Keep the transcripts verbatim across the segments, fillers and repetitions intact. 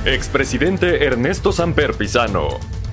Expresidente Ernesto Samper Pizano.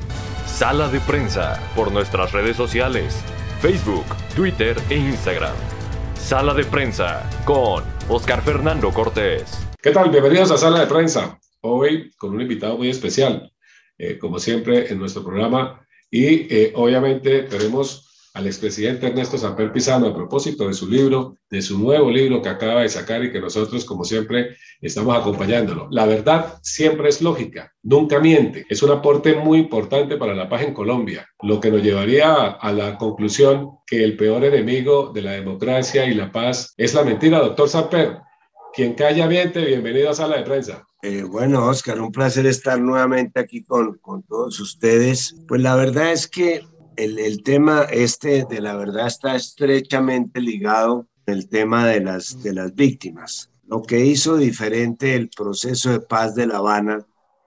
Sala de prensa por nuestras redes sociales, Facebook, Twitter e Instagram. Sala de prensa con Oscar Fernando Cortés. ¿Qué tal? Bienvenidos a Sala de Prensa. Hoy con un invitado muy especial, eh, como siempre en nuestro programa. Y eh, obviamente tenemos al expresidente Ernesto Samper Pizano a propósito de su libro, de su nuevo libro que acaba de sacar y que nosotros, como siempre, estamos acompañándolo. La verdad siempre es lógica, nunca miente. Es un aporte muy importante para la paz en Colombia, lo que nos llevaría a, a la conclusión que el peor enemigo de la democracia y la paz es la mentira. Doctor Samper, quien calla miente. Bienvenido a Sala de Prensa. Eh, bueno, Oscar, un placer estar nuevamente aquí con, con todos ustedes. Pues la verdad es que el, el tema este de la verdad está estrechamente ligado con el tema de las, de las víctimas. Lo que hizo diferente el proceso de paz de La Habana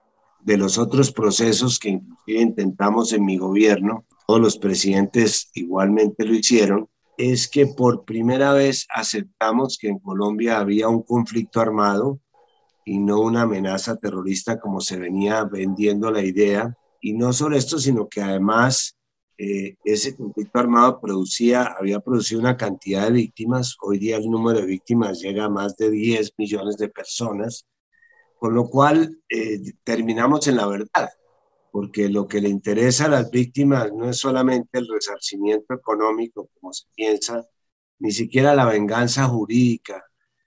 de los otros procesos que inclusive intentamos en mi gobierno, todos los presidentes igualmente lo hicieron, es que por primera vez aceptamos que en Colombia había un conflicto armado y no una amenaza terrorista como se venía vendiendo la idea. Y no solo esto, sino que además eh, ese conflicto armado producía, había producido una cantidad de víctimas. Hoy día el número de víctimas llega a más de diez millones de personas, con lo cual eh, terminamos en la verdad, porque lo que le interesa a las víctimas no es solamente el resarcimiento económico, como se piensa, ni siquiera la venganza jurídica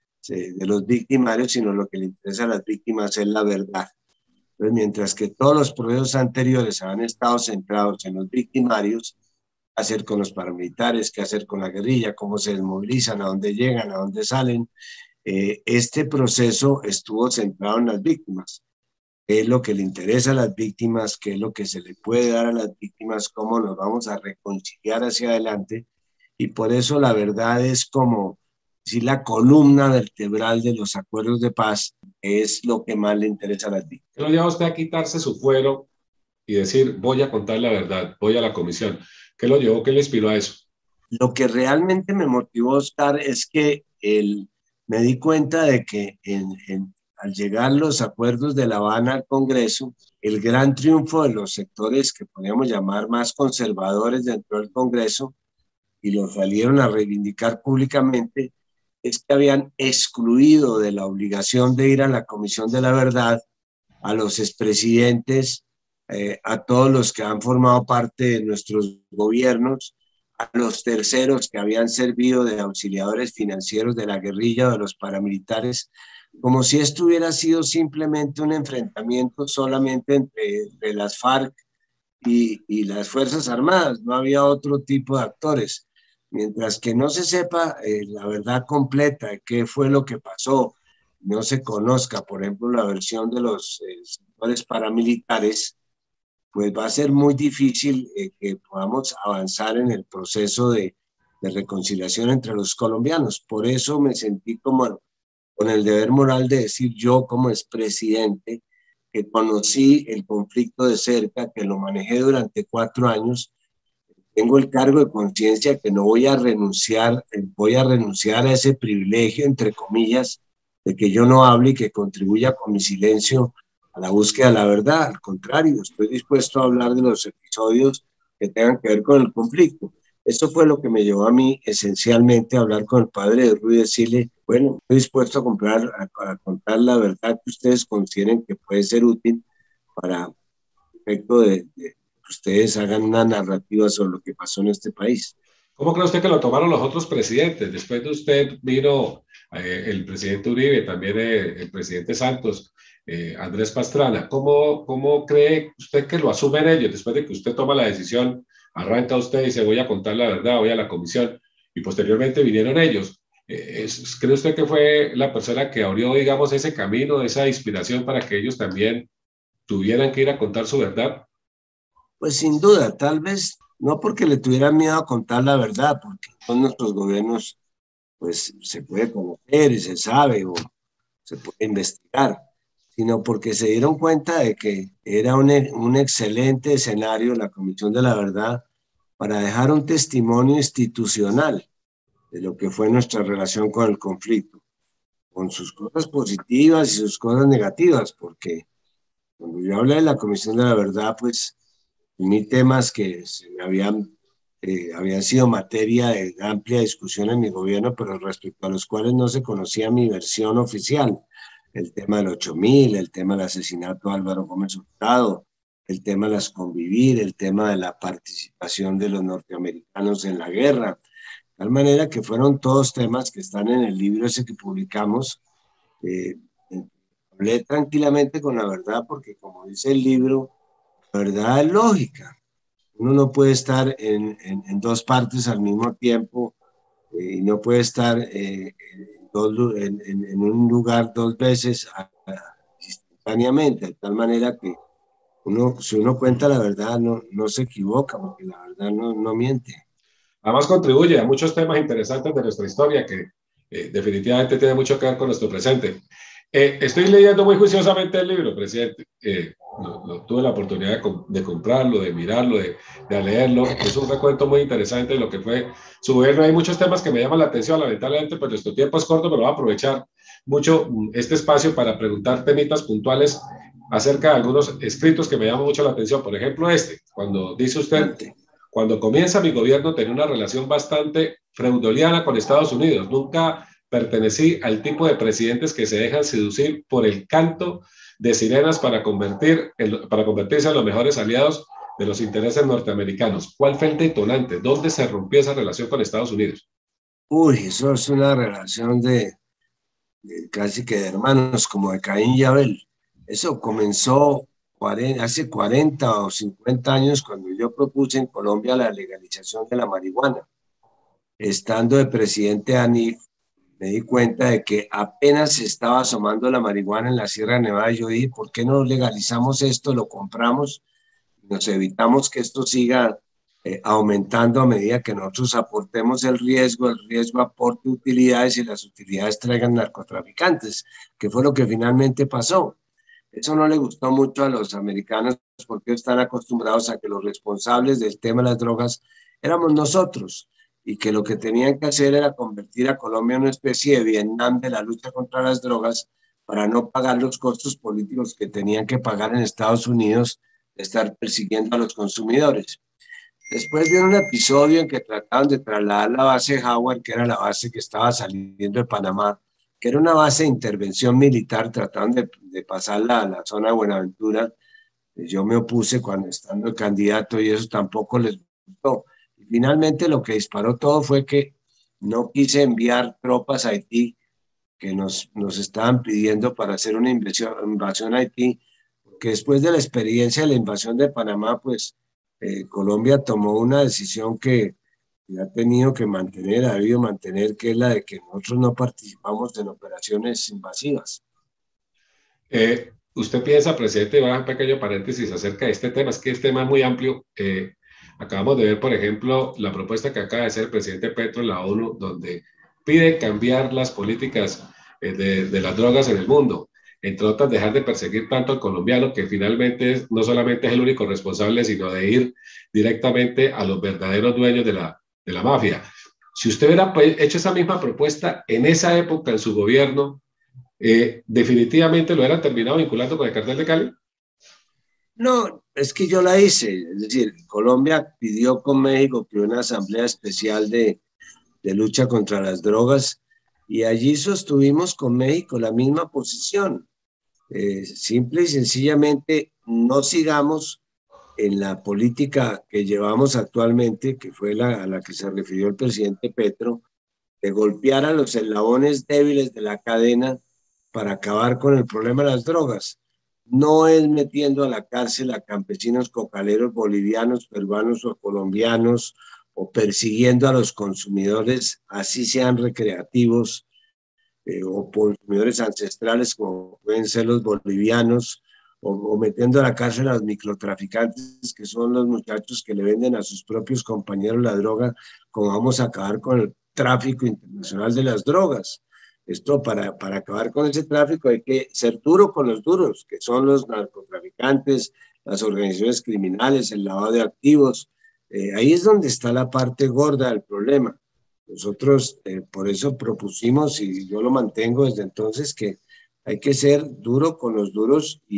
de los victimarios, sino lo que le interesa a las víctimas es la verdad. Entonces, mientras que todos los procesos anteriores han estado centrados en los victimarios, qué hacer con los paramilitares, qué hacer con la guerrilla, cómo se desmovilizan, a dónde llegan, a dónde salen, eh, este proceso estuvo centrado en las víctimas. ¿Qué es lo que le interesa a las víctimas? ¿Qué es lo que se le puede dar a las víctimas? ¿Cómo nos vamos a reconciliar hacia adelante? Y por eso la verdad es como si la columna vertebral de los acuerdos de paz es lo que más le interesa a las víctimas. ¿Qué lo lleva a usted a quitarse su fuero y decir, voy a contar la verdad, voy a la comisión? ¿Qué lo llevó? ¿Qué le inspiró a eso? Lo que realmente me motivó, Oscar, es que el, me di cuenta de que en, en, al llegar los acuerdos de La Habana al Congreso, el gran triunfo de los sectores que podríamos llamar más conservadores dentro del Congreso, y los salieron a reivindicar públicamente, es que habían excluido de la obligación de ir a la Comisión de la Verdad a los expresidentes, eh, a todos los que han formado parte de nuestros gobiernos, a los terceros que habían servido de auxiliadores financieros de la guerrilla o de los paramilitares, como si esto hubiera sido simplemente un enfrentamiento solamente entre, entre las FARC y, y las Fuerzas Armadas, no había otro tipo de actores. Mientras que no se sepa eh, la verdad completa de qué fue lo que pasó, no se conozca, por ejemplo, la versión de los eh, sectores paramilitares, pues va a ser muy difícil eh, que podamos avanzar en el proceso de, de reconciliación entre los colombianos. Por eso me sentí como con el deber moral de decir yo como expresidente, que conocí el conflicto de cerca, que lo manejé durante cuatro años, tengo el cargo de conciencia que no voy a renunciar, voy a renunciar a ese privilegio, entre comillas, de que yo no hable y que contribuya con mi silencio a la búsqueda de la verdad. Al contrario, estoy dispuesto a hablar de los episodios que tengan que ver con el conflicto. Esto fue lo que me llevó a mí esencialmente a hablar con el padre de Ruy y decirle, bueno, estoy dispuesto a, comprar, a, a contar la verdad que ustedes consideren que puede ser útil para efecto de, de ustedes hagan una narrativa sobre lo que pasó en este país. ¿Cómo cree usted que lo tomaron los otros presidentes? Después de usted vino eh, el presidente Uribe, también eh, el presidente Santos, eh, Andrés Pastrana. ¿Cómo, ¿Cómo cree usted que lo asumen ellos? Después de que usted toma la decisión, arranca usted y dice, voy a contar la verdad, voy a la comisión, y posteriormente vinieron ellos. Eh, es, ¿Cree usted que fue la persona que abrió, digamos, ese camino, esa inspiración para que ellos también tuvieran que ir a contar su verdad? Pues sin duda, tal vez no porque le tuvieran miedo a contar la verdad, porque con nuestros gobiernos pues se puede conocer y se sabe o se puede investigar, sino porque se dieron cuenta de que era un, un excelente escenario la Comisión de la Verdad para dejar un testimonio institucional de lo que fue nuestra relación con el conflicto, con sus cosas positivas y sus cosas negativas, porque Cuando yo hablé de la Comisión de la Verdad, pues uní temas que se me habían, eh, habían sido materia de amplia discusión en mi gobierno, pero respecto a los cuales no se conocía mi versión oficial. El tema del ocho mil, el tema del asesinato de Álvaro Gómez Hurtado, el tema de las convivir, el tema de la participación de los norteamericanos en la guerra. De tal manera que fueron todos temas que están en el libro ese que publicamos. Eh, hablé tranquilamente con la verdad porque, como dice el libro, la verdad es lógica. Uno no puede estar en, en, en dos partes al mismo tiempo eh, y no puede estar eh, en, dos, en, en, un lugar dos veces a, a, instantáneamente, de tal manera que uno, si uno cuenta la verdad, no, no se equivoca, porque la verdad no, no miente. Además contribuye a muchos temas interesantes de nuestra historia que eh, definitivamente tiene mucho que ver con nuestro presente. Eh, estoy leyendo muy juiciosamente el libro, presidente. Eh, lo, lo, tuve la oportunidad de, de comprarlo, de mirarlo, de, de leerlo. Es un recuento muy interesante de lo que fue su gobierno. Hay muchos temas que me llaman la atención, lamentablemente, pues nuestro tiempo es corto, pero voy a aprovechar mucho este espacio para preguntar temitas puntuales acerca de algunos escritos que me llaman mucho la atención. Por ejemplo, este, cuando dice usted... Cuando comienza mi gobierno tenía una relación bastante freudoliana con Estados Unidos. Nunca pertenecí al tipo de presidentes que se dejan seducir por el canto de sirenas para, convertir en, para convertirse en los mejores aliados de los intereses norteamericanos. ¿Cuál fue el detonante? ¿Dónde se rompió esa relación con Estados Unidos? Uy, eso es una relación de, de casi que de hermanos, como de Caín y Abel. Eso comenzó hace cuarenta o cincuenta años cuando yo propuse en Colombia la legalización de la marihuana. Estando de presidente ANIF, me di cuenta de que apenas se estaba asomando la marihuana en la Sierra de Nevada. Y yo dije, ¿por qué no legalizamos esto? Lo compramos, nos evitamos que esto siga eh, aumentando a medida que nosotros aportemos el riesgo, el riesgo aporte utilidades y las utilidades traigan narcotraficantes, que fue lo que finalmente pasó. Eso no le gustó mucho a los americanos porque están acostumbrados a que los responsables del tema de las drogas éramos nosotros y que lo que tenían que hacer era convertir a Colombia en una especie de Vietnam de la lucha contra las drogas para no pagar los costos políticos que tenían que pagar en Estados Unidos de estar persiguiendo a los consumidores. Después vino un episodio en que trataron de trasladar la base Howard, que era la base que estaba saliendo de Panamá, que era una base de intervención militar, trataron de, de pasarla a la zona de Buenaventura. Yo me opuse cuando estando el candidato y eso tampoco les gustó. Y finalmente lo que disparó todo fue que no quise enviar tropas a Haití, que nos, nos estaban pidiendo para hacer una invasión, invasión a Haití, porque después de la experiencia de la invasión de Panamá, pues eh, Colombia tomó una decisión que y ha tenido que mantener, ha debido mantener, que es la de que nosotros no participamos en operaciones invasivas. Eh, ¿Usted piensa, presidente, va a un pequeño paréntesis acerca de este tema? Es que este tema es muy amplio. Eh, acabamos de ver, por ejemplo, la propuesta que acaba de hacer el presidente Petro en la ONU, donde pide cambiar las políticas eh, de, de las drogas en el mundo. Entre otras, dejar de perseguir tanto al colombiano, que finalmente es, no solamente es el único responsable, sino de ir directamente a los verdaderos dueños de la, de la mafia. Si usted hubiera hecho esa misma propuesta en esa época en su gobierno, eh, ¿definitivamente lo hubieran terminado vinculando con el cartel de Cali? No, es que yo la hice. Es decir, Colombia pidió con México que una asamblea especial de, de lucha contra las drogas y allí sostuvimos con México la misma posición. Eh, simple y sencillamente no sigamos en la política que llevamos actualmente, que fue la a la que se refirió el presidente Petro, de golpear a los eslabones débiles de la cadena para acabar con el problema de las drogas. No es metiendo a la cárcel a campesinos cocaleros bolivianos, peruanos o colombianos, o persiguiendo a los consumidores, así sean recreativos, eh, o consumidores ancestrales como pueden ser los bolivianos, o, o metiendo a la cárcel a los microtraficantes, que son los muchachos que le venden a sus propios compañeros la droga, como vamos a acabar con el tráfico internacional de las drogas. Esto para, para acabar con ese tráfico hay que ser duro con los duros, que son los narcotraficantes, las organizaciones criminales, el lavado de activos. Eh, ahí es donde está la parte gorda del problema. Nosotros eh, por eso propusimos, y yo lo mantengo desde entonces, que hay que ser duro con los duros y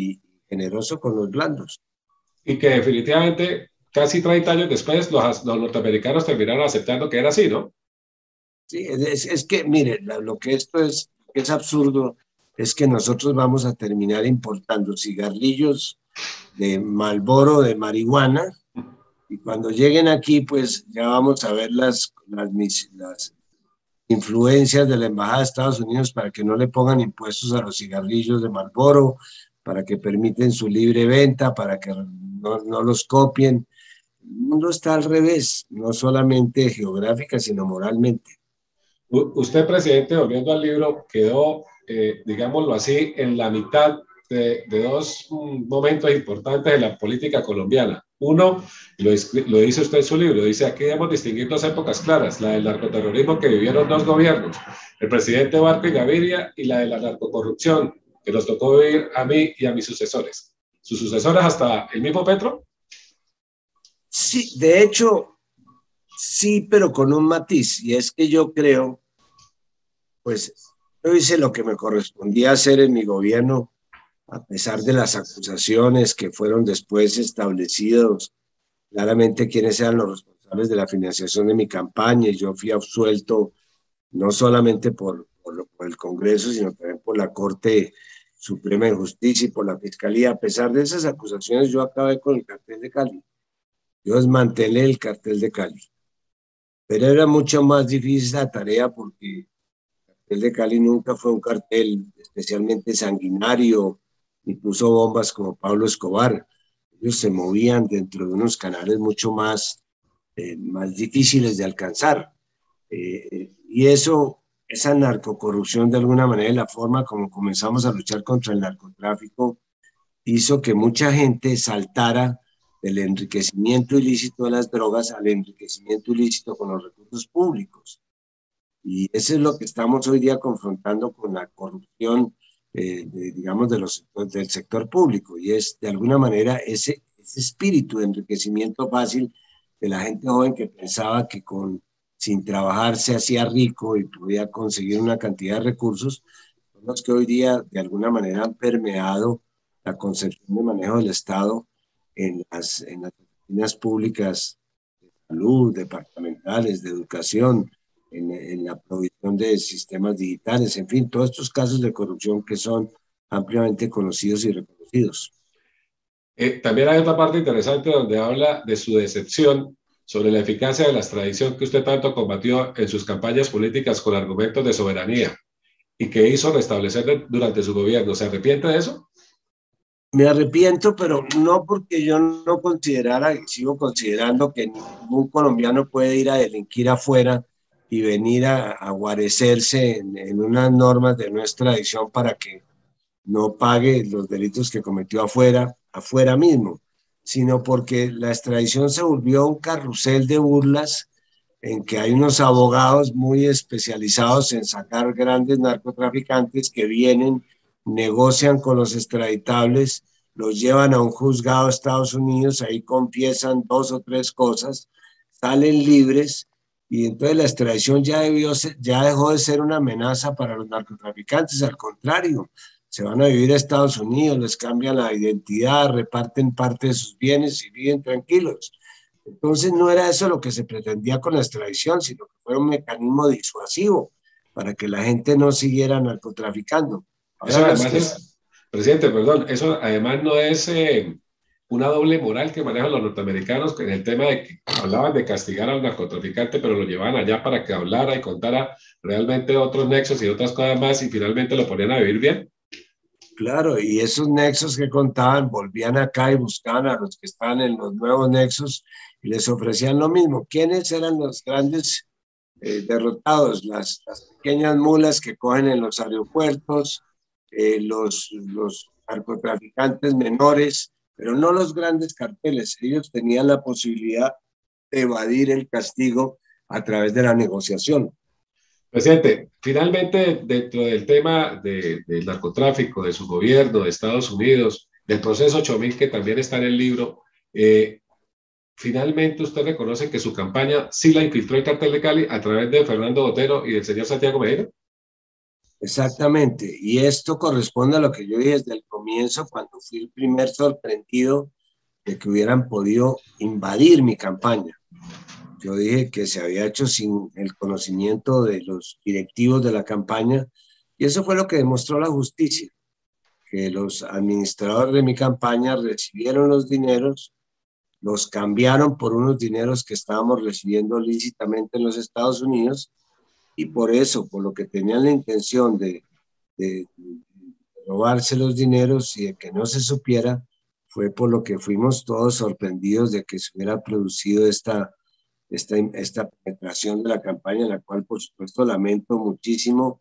generoso con los blandos. Y que definitivamente casi treinta años después los, los norteamericanos terminaron aceptando que era así, ¿no? Sí, es, es que, mire, la, lo que esto es, es absurdo, es que nosotros vamos a terminar importando cigarrillos de Marlboro, de marihuana, y cuando lleguen aquí, pues ya vamos a ver las, las, las influencias de la Embajada de Estados Unidos para que no le pongan impuestos a los cigarrillos de Marlboro, para que permiten su libre venta, para que no, no los copien. El mundo está al revés, no solamente geográfica, sino moralmente. Usted, presidente, volviendo al libro, quedó, eh, digámoslo así, en la mitad de, de dos momentos importantes de la política colombiana. Uno, lo, lo dice usted en su libro, dice aquí debemos distinguir dos épocas claras, la del narcoterrorismo que vivieron dos gobiernos, el presidente Barco y Gaviria, y la de la narcocorrupción, que nos tocó vivir a mí y a mis sucesores. ¿Sus sucesores hasta el mismo Petro? Sí, de hecho, sí, pero con un matiz, y es que yo creo, pues, yo hice lo que me correspondía hacer en mi gobierno, a pesar de las acusaciones que fueron después establecidos, claramente quiénes eran los responsables de la financiación de mi campaña, y yo fui absuelto no solamente por, por, por el Congreso, sino también por la Corte Suprema de Justicia y por la Fiscalía. A pesar de esas acusaciones, yo acabé con el cartel de Cali. Yo desmantelé el cartel de Cali. Pero era mucho más difícil la tarea porque el cartel de Cali nunca fue un cartel especialmente sanguinario, ni puso bombas como Pablo Escobar. Ellos se movían dentro de unos canales mucho más, eh, más difíciles de alcanzar. Eh, y eso, esa narcocorrupción de alguna manera, la forma como comenzamos a luchar contra el narcotráfico, hizo que mucha gente saltara del enriquecimiento ilícito de las drogas al enriquecimiento ilícito con los recursos públicos. Y eso es lo que estamos hoy día confrontando con la corrupción, eh, de, digamos, de los, del sector público. Y es, de alguna manera, ese, ese espíritu de enriquecimiento fácil de la gente joven que pensaba que con, sin trabajar se hacía rico y podía conseguir una cantidad de recursos, son los que hoy día, de alguna manera, han permeado la concepción de manejo del Estado en las, en las oficinas públicas de salud, departamentales, de educación, en, en la provisión de sistemas digitales, en fin, todos estos casos de corrupción que son ampliamente conocidos y reconocidos. Eh, también hay otra parte interesante donde habla de su decepción sobre la eficacia de la extradición que usted tanto combatió en sus campañas políticas con argumentos de soberanía y que hizo restablecer de, durante su gobierno. ¿Se arrepiente de eso? Me arrepiento, pero no porque yo no considerara, sigo considerando que ningún colombiano puede ir a delinquir afuera y venir a, a guarecerse en, en unas normas de nuestra extradición para que no pague los delitos que cometió afuera, afuera mismo, sino porque la extradición se volvió un carrusel de burlas en que hay unos abogados muy especializados en sacar grandes narcotraficantes que vienen, negocian con los extraditables, los llevan a un juzgado de Estados Unidos, ahí confiesan dos o tres cosas, salen libres y entonces la extradición ya, debió ser, ya dejó de ser una amenaza para los narcotraficantes, al contrario, se van a vivir a Estados Unidos, les cambian la identidad, reparten parte de sus bienes y viven tranquilos. Entonces no era eso lo que se pretendía con la extradición, sino que fue un mecanismo disuasivo para que la gente no siguiera narcotraficando. Ahora eso además que... es, presidente, perdón, eso además no es eh, una doble moral que manejan los norteamericanos en el tema de que hablaban de castigar al narcotraficante, pero lo llevaban allá para que hablara y contara realmente otros nexos y otras cosas más y finalmente lo ponían a vivir bien. Claro, y esos nexos que contaban volvían acá y buscaban a los que estaban en los nuevos nexos y les ofrecían lo mismo. ¿Quiénes eran los grandes eh, derrotados? Las, las pequeñas mulas que cogen en los aeropuertos, eh, los, los narcotraficantes menores, pero no los grandes carteles. Ellos tenían la posibilidad de evadir el castigo a través de la negociación. Presidente, finalmente dentro del tema de, del narcotráfico, de su gobierno, de Estados Unidos, del proceso ocho mil que también está en el libro, eh, finalmente usted reconoce que su campaña sí la infiltró el cartel de Cali a través de Fernando Botero y del señor Santiago Medina. Exactamente. Y esto corresponde a lo que yo dije desde el comienzo, cuando fui el primer sorprendido de que hubieran podido invadir mi campaña. Yo dije que se había hecho sin el conocimiento de los directivos de la campaña, y eso fue lo que demostró la justicia, que los administradores de mi campaña recibieron los dineros, los cambiaron por unos dineros que estábamos recibiendo lícitamente en los Estados Unidos, y por eso, por lo que tenían la intención de, de, de robarse los dineros y de que no se supiera, fue por lo que fuimos todos sorprendidos de que se hubiera producido esta, esta, esta penetración de la campaña, en la cual por supuesto lamento muchísimo,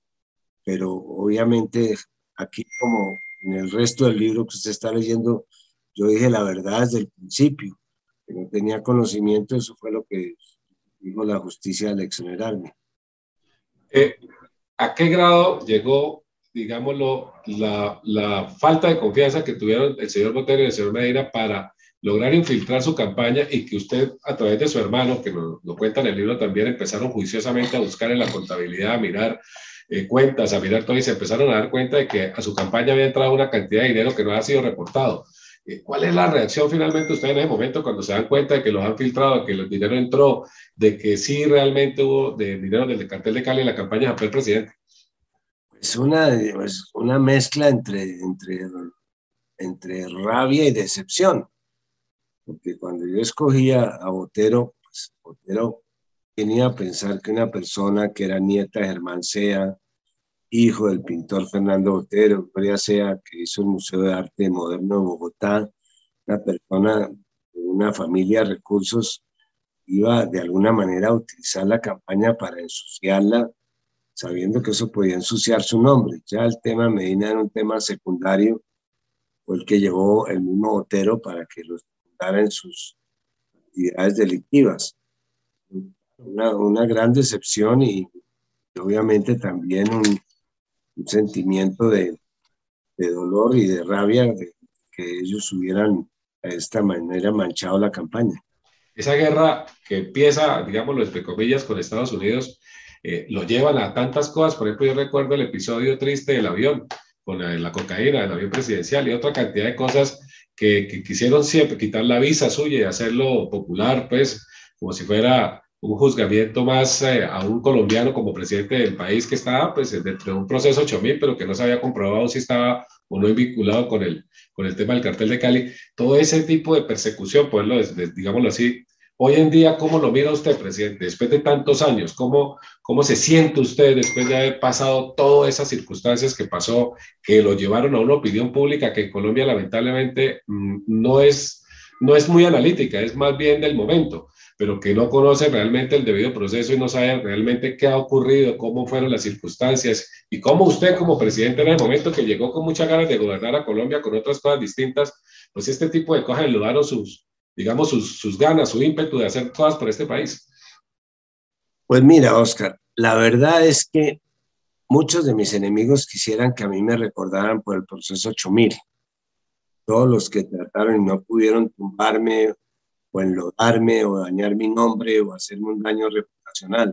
pero obviamente aquí, como en el resto del libro que usted está leyendo, yo dije la verdad desde el principio, que no tenía conocimiento. Eso fue lo que dijo la justicia al exonerarme. Eh, ¿A qué grado llegó, digámoslo, la, la falta de confianza que tuvieron el señor Botero y el señor Medina para lograr infiltrar su campaña, y que usted, a través de su hermano, que lo, lo cuenta en el libro también, empezaron juiciosamente a buscar en la contabilidad, a mirar eh, cuentas, a mirar todo, y se empezaron a dar cuenta de que a su campaña había entrado una cantidad de dinero que no ha sido reportado? Eh, ¿Cuál es la reacción finalmente de ustedes en ese momento cuando se dan cuenta de que los han filtrado, de que el dinero entró, de que sí realmente hubo de dinero del cartel de Cali en la campaña de San Pedro presidente? Es una, es una mezcla entre, entre, entre rabia y decepción, porque cuando yo escogía a Botero, pues Botero tenía a pensar que una persona que era nieta de Germán Sea, hijo del pintor Fernando Botero, Gloria Sea, que hizo el Museo de Arte Moderno de Bogotá, una persona de una familia de recursos, iba de alguna manera a utilizar la campaña para ensuciarla, sabiendo que eso podía ensuciar su nombre. Ya el tema Medina era un tema secundario, fue el que llevó el mismo Botero para que los secundara en sus actividades delictivas. Una, una gran decepción, y obviamente también un, un sentimiento de, de dolor y de rabia de que ellos hubieran de esta manera manchado la campaña. Esa guerra que empieza, digámoslo, entre comillas, con Estados Unidos, eh, lo llevan a tantas cosas. Por ejemplo, yo recuerdo el episodio triste del avión, con la, la cocaína, del avión presidencial, y otra cantidad de cosas que, que quisieron siempre quitar la visa suya y hacerlo popular, pues, como si fuera un juzgamiento más eh, a un colombiano como presidente del país, que estaba pues dentro de un proceso ocho mil, pero que no se había comprobado si estaba o no vinculado con el, con el tema del cartel de Cali. Todo ese tipo de persecución, pues, lo, digámoslo así. Hoy en día, ¿cómo lo mira usted, presidente? Después de tantos años, ¿cómo, cómo se siente usted después de haber pasado todas esas circunstancias que pasó, que lo llevaron a una opinión pública que en Colombia lamentablemente no es, no es muy analítica, es más bien del momento, pero que no conoce realmente el debido proceso y no sabe realmente qué ha ocurrido, cómo fueron las circunstancias, y cómo usted como presidente en el momento que llegó con muchas ganas de gobernar a Colombia con otras cosas distintas, pues este tipo de cosas le daron sus, digamos, sus, sus ganas, su ímpetu de hacer cosas por este país? Pues mira, Oscar, la verdad es que muchos de mis enemigos quisieran que a mí me recordaran por el proceso ocho mil. Todos los que trataron y no pudieron tumbarme o enlodarme o dañar mi nombre o hacerme un daño reputacional.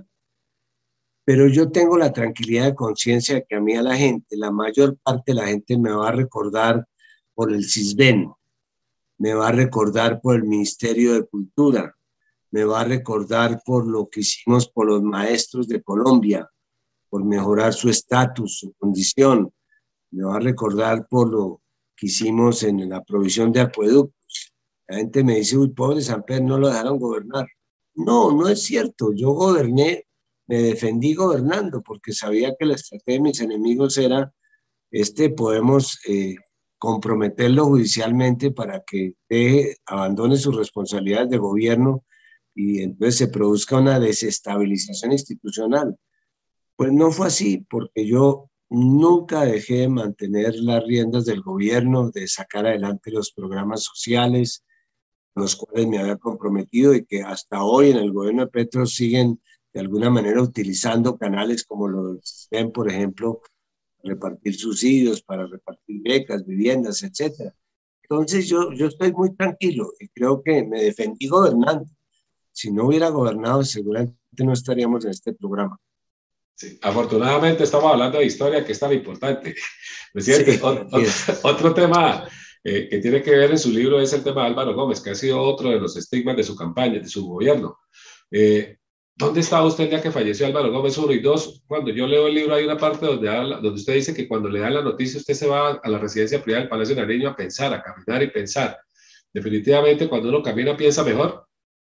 Pero yo tengo la tranquilidad de conciencia de que a mí, a la gente, la mayor parte de la gente me va a recordar por el CISBEN, me va a recordar por el Ministerio de Cultura, me va a recordar por lo que hicimos por los maestros de Colombia, por mejorar su estatus, su condición, me va a recordar por lo que hicimos en la provisión de acueductos. La gente me dice, uy, pobre Samper, no lo dejaron gobernar. No, no es cierto. Yo goberné, me defendí gobernando, porque sabía que la estrategia de mis enemigos era, este, podemos eh, comprometerlo judicialmente para que deje, abandone sus responsabilidades de gobierno, y entonces se produzca una desestabilización institucional. Pues no fue así, porque yo nunca dejé de mantener las riendas del gobierno, de sacar adelante los programas sociales, los cuales me había comprometido, y que hasta hoy en el gobierno de Petro siguen de alguna manera utilizando canales como los ven, por ejemplo, para repartir subsidios, para repartir becas, viviendas, etcétera. Entonces yo, yo estoy muy tranquilo y creo que me defendí gobernando. Si no hubiera gobernado, seguramente no estaríamos en este programa. Sí, afortunadamente estamos hablando de historia, que es tan importante. Presidente, sí, otro, otro tema eh, que tiene que ver en su libro es el tema de Álvaro Gómez, que ha sido otro de los estigmas de su campaña, de su gobierno. Eh, ¿Dónde estaba usted el día que falleció Álvaro Gómez? Uno y dos, cuando yo leo el libro hay una parte donde, habla, donde usted dice que cuando le dan la noticia usted se va a la residencia privada del Palacio de Nariño a pensar, a caminar y pensar. Definitivamente cuando uno camina piensa mejor.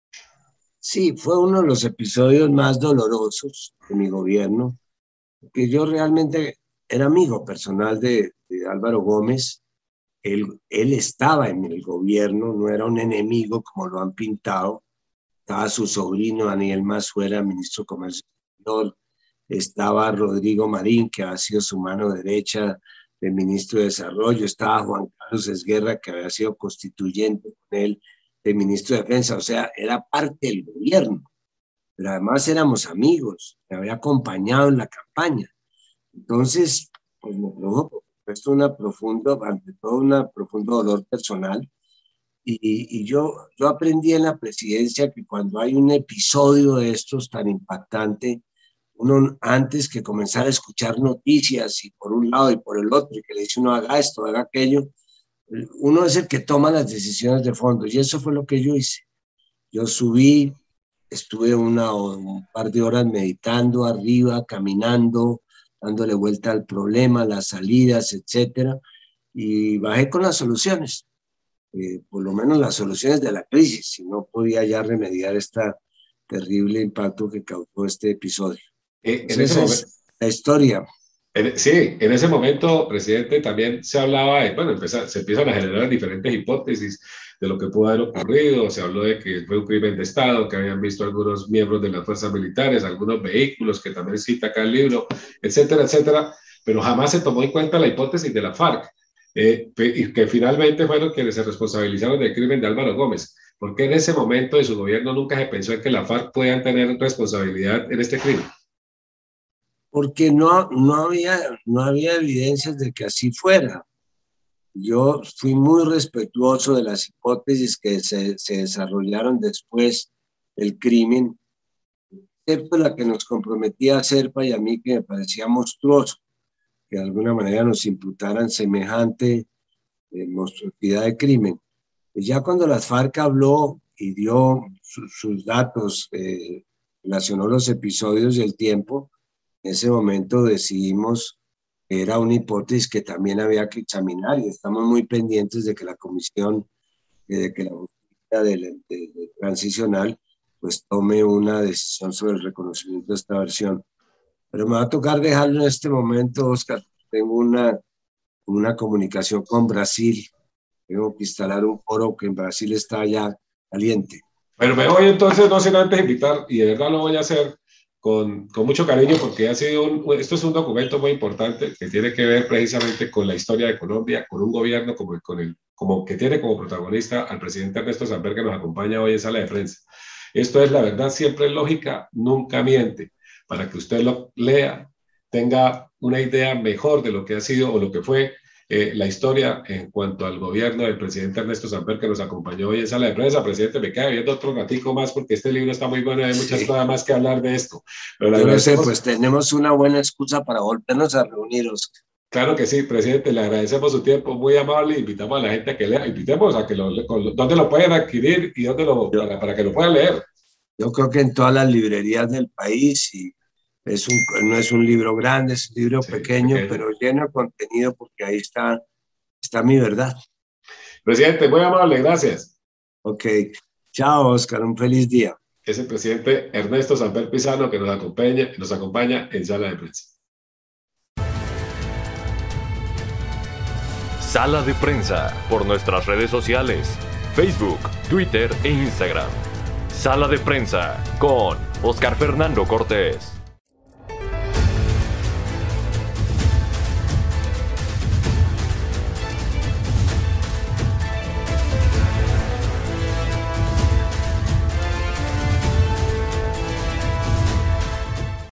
Sí, fue uno de los episodios más dolorosos de mi gobierno, porque yo realmente era amigo personal de, de Álvaro Gómez. Él, él estaba en el gobierno, no era un enemigo como lo han pintado. Estaba su sobrino Daniel Mazuera, ministro de Comercio Exterior. Estaba Rodrigo Marín, que ha sido su mano derecha del ministro de Desarrollo. Estaba Juan Carlos Esguerra, que había sido constituyente con él, de ministro de Defensa. O sea, era parte del gobierno. Pero además éramos amigos, me había acompañado en la campaña. Entonces, pues me produjo, por supuesto, una profundo, ante todo, un profundo dolor personal. Y, y yo, yo aprendí en la presidencia que cuando hay un episodio de estos tan impactante, uno antes que comenzar a escuchar noticias y por un lado y por el otro, y que le dice uno haga esto, haga aquello, uno es el que toma las decisiones de fondo. Y eso fue lo que yo hice. Yo subí, estuve una, un par de horas meditando arriba, caminando, dándole vuelta al problema, las salidas, etcétera, y bajé con las soluciones. Eh, por lo menos las soluciones de la crisis, si no podía ya remediar este terrible impacto que causó este episodio. Eh, en ese momento, es la historia. En, sí, en ese momento, presidente, también se hablaba de, bueno, empieza, se empiezan a generar diferentes hipótesis de lo que pudo haber ocurrido. Se habló de que fue un crimen de Estado, que habían visto algunos miembros de las fuerzas militares, algunos vehículos, que también cita acá el libro, etcétera, etcétera, pero jamás se tomó en cuenta la hipótesis de la FARC, eh, y que finalmente fueron quienes se responsabilizaron del crimen de Álvaro Gómez. ¿Por qué en ese momento de su gobierno nunca se pensó en que la FARC puedan tener responsabilidad en este crimen? Porque no, no, había, no había evidencias de que así fuera. Yo fui muy respetuoso de las hipótesis que se, se desarrollaron después del crimen, excepto la que nos comprometía a Serpa y a mí, que me parecía monstruoso, que de alguna manera nos imputaran semejante eh, monstruosidad de crimen. Y ya cuando la FARC habló y dio su, sus datos, eh, relacionó los episodios y el tiempo, en ese momento decidimos que era una hipótesis que también había que examinar y estamos muy pendientes de que la comisión, de que la justicia de, de, de transicional, pues tome una decisión sobre el reconocimiento de esta versión. Pero me va a tocar dejarlo en este momento, Oscar. Tengo una, una comunicación con Brasil. Tengo que instalar un foro que en Brasil está ya caliente. Bueno, me voy entonces, no sin antes invitar, y de verdad lo voy a hacer Con, con mucho cariño, porque ha sido un, esto es un documento muy importante que tiene que ver precisamente con la historia de Colombia, con un gobierno como, con el, como que tiene como protagonista al presidente Ernesto Samper, que nos acompaña hoy en sala de prensa. Esto es la verdad, siempre lógica, nunca miente, para que usted lo lea, tenga una idea mejor de lo que ha sido o lo que fue Eh, la historia en cuanto al gobierno del presidente Ernesto Samper, que nos acompañó hoy en sala de prensa. Presidente, me queda viendo otro ratico más porque este libro está muy bueno y hay muchas sí. cosas más que hablar de esto. Pero yo no sé, pues tenemos una buena excusa para volvernos a reunir, Oscar. Claro que sí, presidente, le agradecemos su tiempo, muy amable, invitamos a la gente a que lea, invitemos a que lo, dónde lo pueden adquirir y dónde lo, para, para que lo puedan leer. Yo creo que en todas las librerías del país, y Es un, no es un libro grande, es un libro sí, pequeño, pequeño, pero lleno de contenido porque ahí está, está mi verdad. Presidente, muy amable, gracias. Ok, chao Oscar, un feliz día. Es el presidente Ernesto Samper Pizano que nos acompaña, nos acompaña en sala de prensa. Sala de prensa por nuestras redes sociales, Facebook, Twitter e Instagram. Sala de prensa con Oscar Fernando Cortés.